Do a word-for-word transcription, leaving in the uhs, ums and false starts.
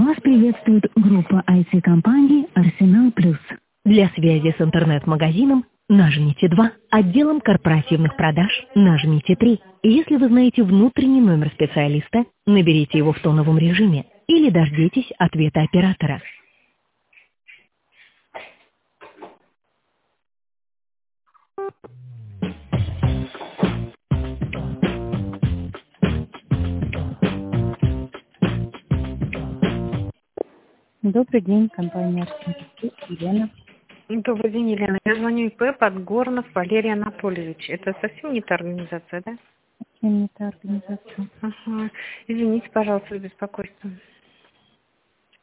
Вас приветствует группа ай ти-компании «Арсенал Плюс». Для связи с интернет-магазином нажмите два. Отделом корпоративных продаж нажмите три. Если вы знаете внутренний номер специалиста, наберите его в тоновом режиме или дождитесь ответа оператора. Добрый день, компания «Арсенал Плюс», Елена. Добрый день, Елена. Я звоню ИП Подгорнов Валерий Анатольевич. Это совсем не та организация, да? Совсем не та организация. Ага. Извините, пожалуйста, за беспокойство.